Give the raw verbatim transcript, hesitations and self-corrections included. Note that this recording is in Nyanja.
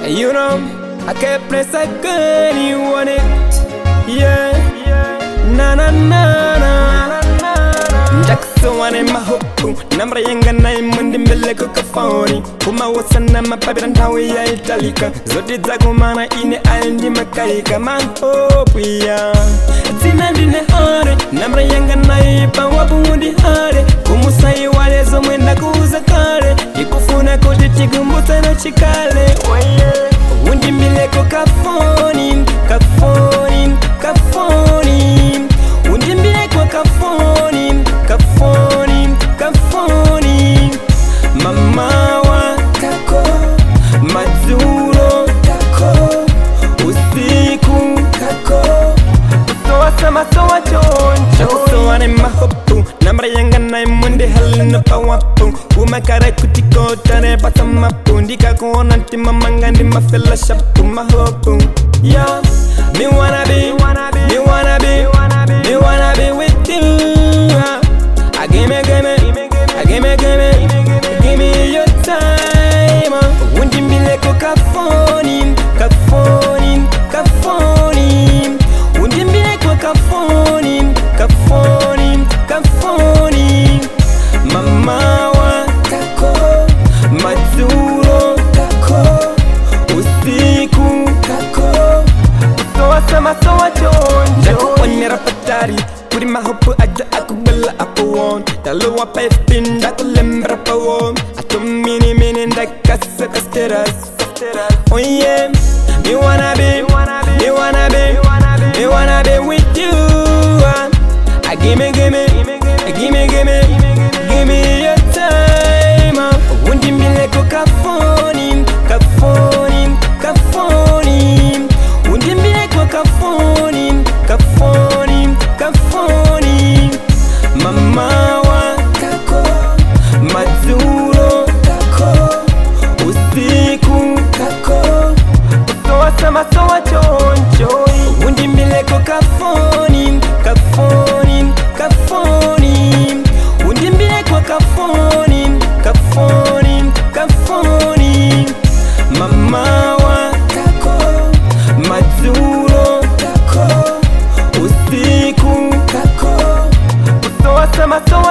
You know, I can't play second, you want it. Yeah, na na na na. Jackson wane mahopu, namra yenga na imundi mbele kukafoni. Kuma wasana mapabira ntawe ya italika. Zodi zagu mana ine aindi makaika mahopu ya. Tina dine hare, namra yenga na ipa wabu undi hare. Kumusai wale zo mwenda kuuza kare. Ikufuna kote chigumbuta na chikale. Undi mbele kukafoni, kafoni, kafoni. Undi mbele kukafoni, kafoni, kafoni. Mama wa kako, mazuro kako, usiku kako. Soa sama soa choncho. Soa ne mahopu, namra yenga na imundi halina pawapu. Umakare kutiko tare bata mapu. Ndika kuona ntima mangandi mafela shapu mahopu. Yeah, me wanna be, me wanna be, me wanna be with you. I give me, give me, I give me, give me, give me your time. Undi mbile ko kafoni, kafoni, kafoni. Undi mbile ko kafoni, kafoni, kafoni. Mama wa kako, mazuro kako, usiku kako. Soa sama soa chonjo. Jako onera patari, puri mahopu aja aku bela apa won. Dalu apa epin daku lembra pa won. Atu mini mini ndaka sekasteras. Oh yeah, me wanna be, me wanna be, me wanna be with you. I gimme, gimme, gimme, gimme, give me your time. Undi mbile ko kafoni, kafoni, kafoni. Undi mbile ko kafoni, kafoni, kafoni. Mama wa kako, mazuro kako, usiku kako. Soa sama soa choncho. Undi mbile ko kafoni, kafoni, kafoni. Undi mbile ko kafoni, kafoni, kafoni. Mama wa kako, mazuro kako, usiku kako. Soa sama soa